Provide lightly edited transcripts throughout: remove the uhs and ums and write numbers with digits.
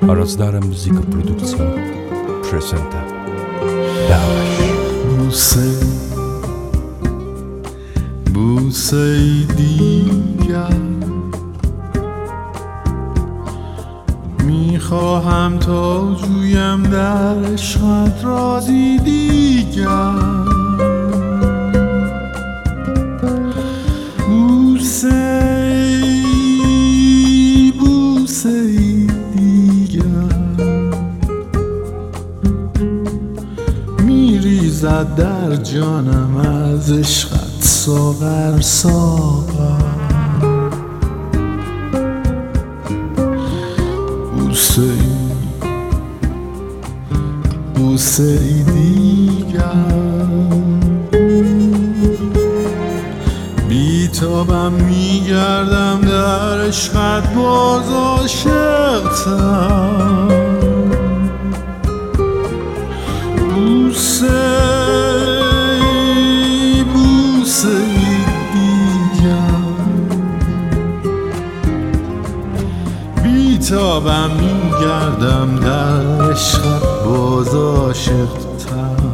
A Rozdara Muzyka Produkcja presenta Dałeś بوسه دیگر میخواهم تا جویم در عشقت رازی دیگر بوسه دیگر میریزد در جانم از عشقت ساغر ساغر بوسه دیگر بیتابم میگردم در عشقت باز عاشقتم بوسه دیگر بیتابم میگردم در عشقت باز عاشقتم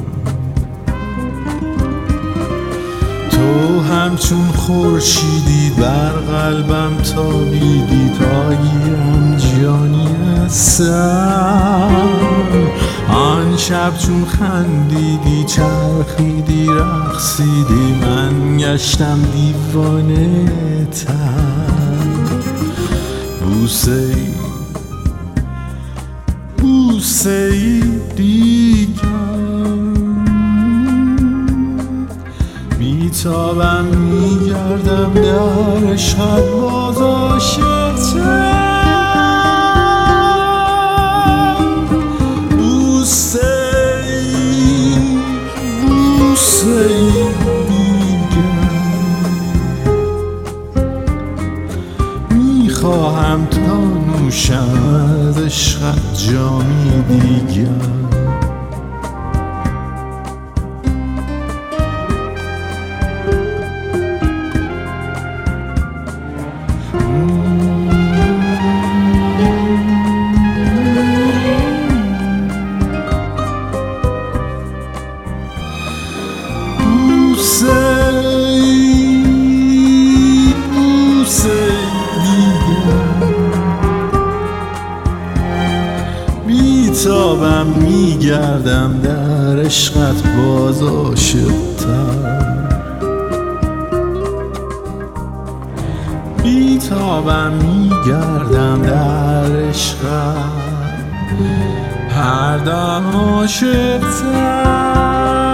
تو همچون خورشیدی بر قلبم تابیدی تا گیرم جانی از سر آن شب چون خندیدی چرخیدی رقصیدی من گشتم دیوانه تر بوسه دیگر میتابم میگردم در عشقت باز عاشقتم بوسه دیگر میخواهم تا نوشم از عشقت جامی دیگر بیتابم میگردم در عشقت باز عاشقتر بیتابم میگردم در عشقت هر دم عاشقتر